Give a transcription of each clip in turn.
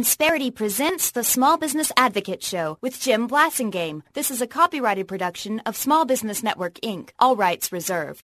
Insperity presents the Small Business Advocate Show with Jim Blasingame. This is a copyrighted production of Small Business Network, Inc. All rights reserved.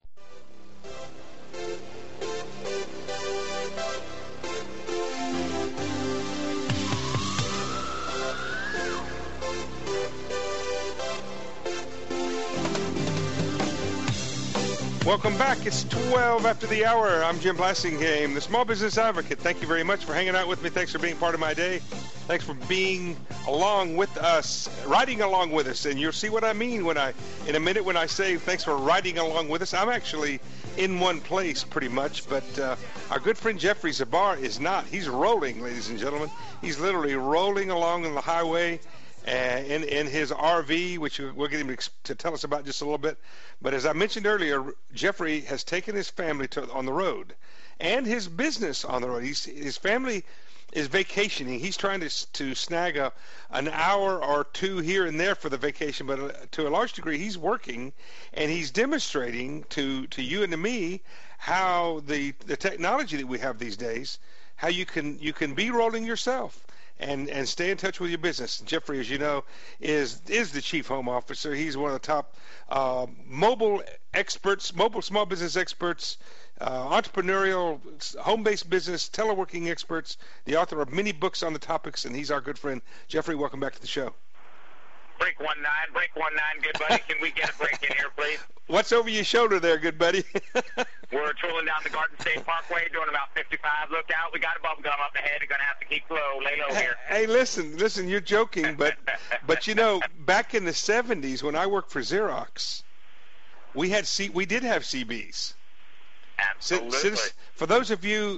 Welcome back. It's 12 after the hour. I'm Jim Blasingame, the Small Business Advocate. Thank you very much for hanging out with me. Thanks for being part of my day. Thanks for being along with us, riding along with us. And you'll see what I mean in a minute when I say thanks for riding along with us. I'm actually in one place pretty much, but our good friend Jeffrey Zabar is not. He's rolling, ladies and gentlemen. He's literally rolling along on the highway in his RV, which we'll get him to tell us about just a little bit. But as I mentioned earlier, Jeffrey has taken his family on the road and his business on the road. His family is vacationing. He's trying to snag an hour or two here and there for the vacation, but to a large degree he's working, and he's demonstrating to you and to me how the technology that we have these days, how you can be rolling yourself and stay in touch with your business. Jeffrey, as you know, is the chief home officer. He's one of the top mobile small business experts, entrepreneurial, home-based business, teleworking experts, the author of many books on the topics, and he's our good friend. Jeffrey, welcome back to the show. Break 19, good buddy. Can we get a break in here, please? What's over your shoulder there, good buddy? We're tooling down the Garden State Parkway, doing about 55. Look out, we got a bubble gum up ahead. You're going to have to keep low, lay low here. Hey, listen, you're joking, but you know, back in the 70s when I worked for Xerox, we did have CBs. Absolutely. For those of you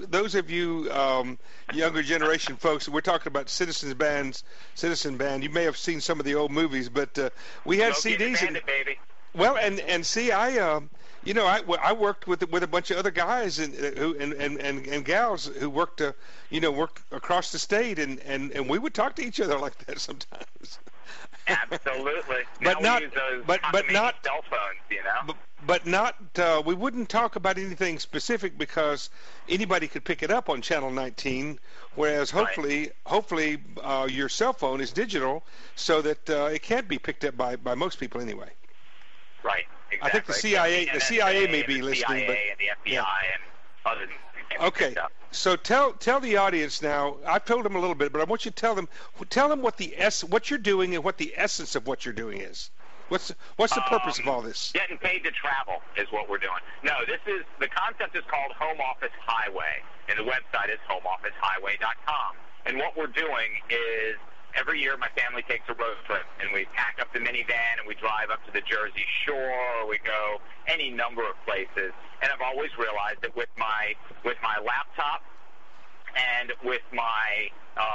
younger generation folks, we're talking about Citizen Band. You may have seen some of the old movies, but we had CDs. Baby. Well, and see, I worked with a bunch of other guys and gals who worked across the state, and we would talk to each other like that sometimes. Absolutely. But now not, we use those but not cell phones, you know. But not. We wouldn't talk about anything specific because anybody could pick it up on Channel 19. Whereas hopefully, your cell phone is digital, so that it can't be picked up by most people anyway. Right. Exactly. I think the CIA may be listening, but and the FBI and others. Okay. So tell the audience now. I've told them a little bit, but I want you to tell them what you're doing and what the essence of what you're doing is. What's the purpose of all this? Getting paid to travel is what we're doing. No, the concept is called Home Office Highway, and the website is homeofficehighway.com. And what we're doing is every year my family takes a road trip, and we pack up the minivan and we drive up to the Jersey Shore, or we go any number of places. And I've always realized that with my laptop and with my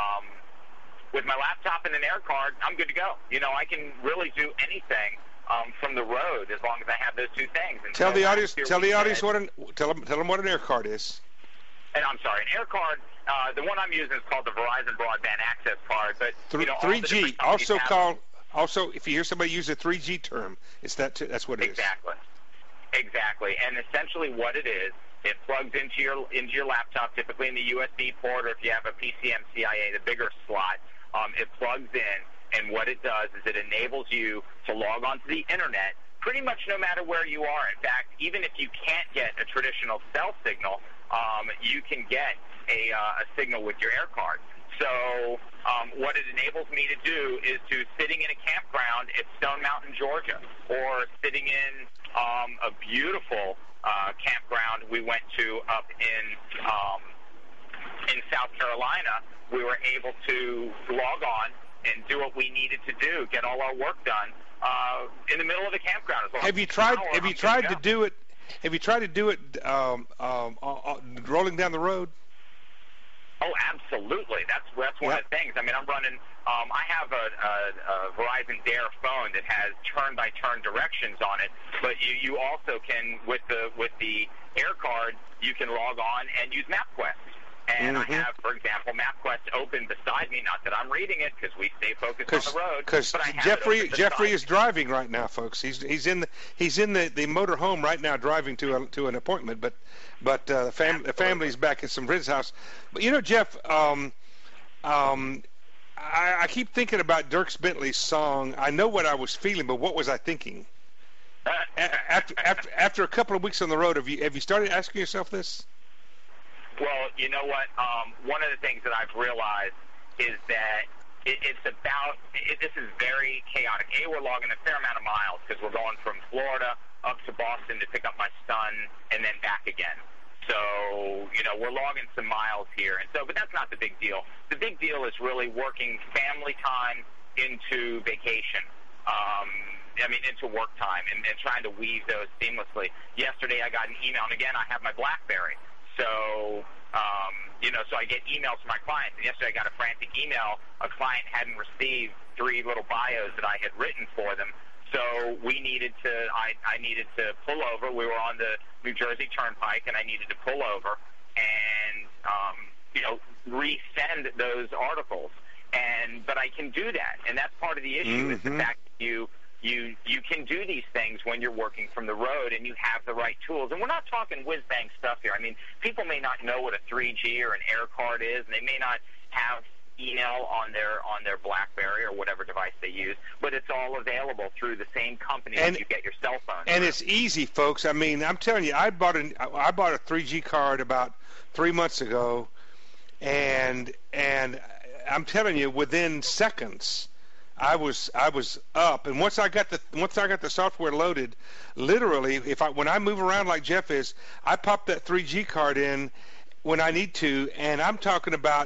laptop and an air card, I'm good to go. You know, I can really do anything from the road as long as I have those two things. And tell the audience tell them what an air card is. And I'm sorry, an air card. The one I'm using is called the Verizon Broadband Access Card, but 3G, also if you hear somebody use a 3G term, it's that's what it is. Exactly. And essentially what it is, it plugs into your laptop, typically in the USB port, or if you have a PCMCIA, the bigger slot, it plugs in, and what it does is it enables you to log onto the internet pretty much no matter where you are. In fact, even if you can't get a traditional cell signal, you can get a signal with your air card. So what it enables me to do is to sitting in a campground at Stone Mountain, Georgia, or sitting in a beautiful campground we went to up in South Carolina, we were able to log on and do what we needed to do, get all our work done in the middle of the campground. Have you tried to do it? Have you tried to do it rolling down the road? Oh, absolutely. That's one of the things. I mean, I'm running. I have a Verizon Dare phone that has turn-by-turn directions on it, but you also can with the air card you can log on and use MapQuest. And I have, for example, MapQuest open beside me. Not that I'm reading it because we stay focused on the road. Because Jeffrey is driving right now, folks. He's in the motor home right now, driving to an appointment. But the family's back at some friend's house. But you know, Jeff, I keep thinking about Dierks Bentley's song. I know what I was feeling, but what was I thinking? After a couple of weeks on the road, have you started asking yourself this? Well, you know what? One of the things that I've realized is that this is very chaotic. We're logging a fair amount of miles because we're going from Florida up to Boston to pick up my son and then back again. So, we're logging some miles here. But that's not the big deal. The big deal is really working family time into vacation. Into work time and trying to weave those seamlessly. Yesterday I got an email, and again, I have my BlackBerry. So, so I get emails from my clients. And yesterday I got a frantic email. A client hadn't received 3 little bios that I had written for them. So I needed to pull over. We were on the New Jersey Turnpike, and I needed to pull over and, resend those articles. But I can do that, and that's part of the issue is the fact that you can do these things when you're working from the road and you have the right tools. And we're not talking whiz-bang stuff here. People may not know what a 3G or an air card is, and they may not have email on their BlackBerry or whatever device they use, but it's all available through the same company that you get your cell phone. And it's easy, folks. I'm telling you, I bought a 3G card about 3 months ago, and I'm telling you, within seconds, I was up, and once I got the software loaded, literally, when I move around like Jeff is, I pop that 3G card in when I need to, and I'm talking about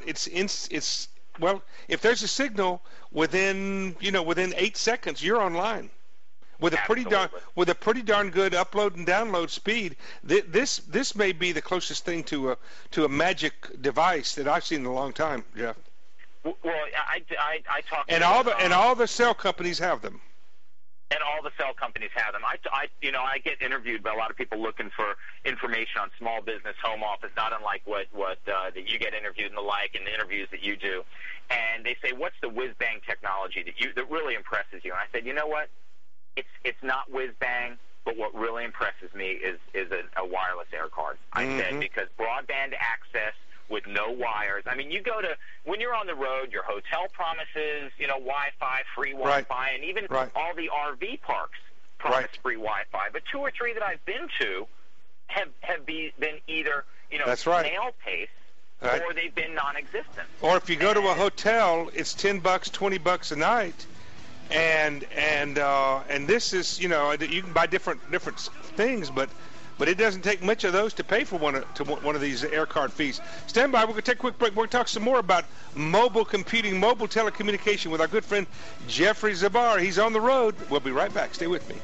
if there's a signal within 8 seconds, you're online with a pretty darn good upload and download speed. This may be the closest thing to a magic device that I've seen in a long time, Jeff. Well, I talk. And all the cell companies have them. And all the cell companies have them. I get interviewed by a lot of people looking for information on small business, home office, not unlike what that you get interviewed and the like, and the interviews that you do. And they say, "What's the whiz bang technology that really impresses you?" And I said, "You know what? It's not whiz bang, but what really impresses me is a wireless air card." I said, because broadband access with no wires. When you're on the road, your hotel promises, Wi-Fi, free Wi-Fi, and even all the RV parks promise free Wi-Fi. But 2 or 3 that I've been to have been either, snail pace, or they've been non-existent. Or if you go to a hotel, it's $10, $20 a night, and this is, you can buy different things, but it doesn't take much of those to pay for one of these air card fees. Stand by. We're going to take a quick break. We're going to talk some more about mobile computing, mobile telecommunication with our good friend Jeffrey Zabar. He's on the road. We'll be right back. Stay with me.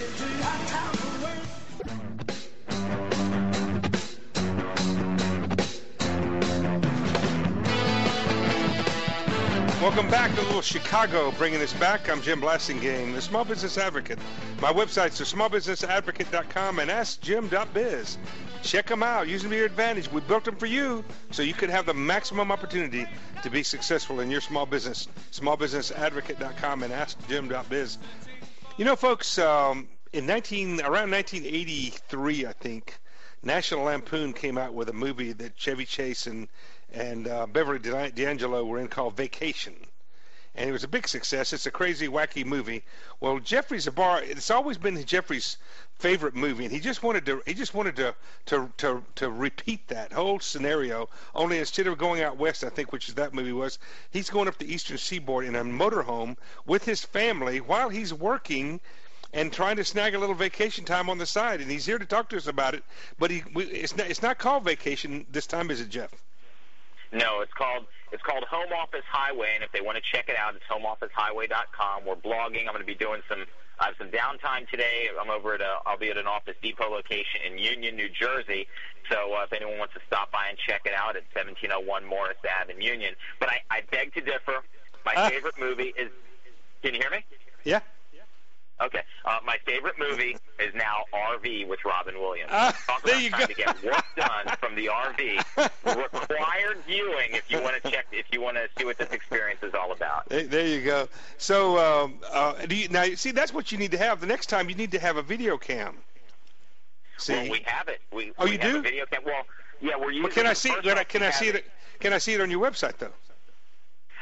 Welcome back to Little Chicago, bringing us back. I'm Jim Blasingame, the Small Business Advocate. My websites are smallbusinessadvocate.com and askjim.biz. Check them out. Use them to your advantage. We built them for you so you could have the maximum opportunity to be successful in your small business. Smallbusinessadvocate.com and askjim.biz. Folks, around 1983, I think, National Lampoon came out with a movie that Chevy Chase and Beverly D'Angelo were in called Vacation. And it was a big success. It's a crazy, wacky movie. Well, Jeffrey Zabar, it's always been Jeffrey's favorite movie, and he just wanted to repeat that whole scenario. Only instead of going out west, I think, which is that movie was, he's going up the Eastern Seaboard in a motorhome with his family while he's working and trying to snag a little vacation time on the side. And he's here to talk to us about it. But it's not called Vacation this time, is it, Jeff? No, it's called Home Office Highway, and if they want to check it out, it's homeofficehighway.com. We're blogging. I'm going to be doing some downtime today. I'll be at an Office Depot location in Union, New Jersey. So if anyone wants to stop by and check it out, it's 1701 Morris Ave in Union. But I beg to differ. My favorite movie is. Can you hear me? Yeah. Okay. My favorite movie is now RV with Robin Williams. Talk there about you time go. to get work done from the RV. Required viewing if you want to see what this experience is all about. There you go. So now see, that's what you need to have. The next time you need to have a video cam. See? Well, we have it. You have do? A video cam. Well, yeah, we're using. Well, can I see it? Can I see it on your website though?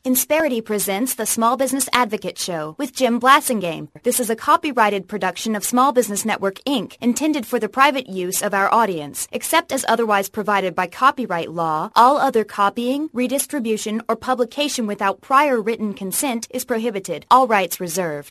Insperity presents the Small Business Advocate Show with Jim Blasingame. This is a copyrighted production of Small Business Network, Inc., intended for the private use of our audience. Except as otherwise provided by copyright law, all other copying, redistribution, or publication without prior written consent is prohibited. All rights reserved.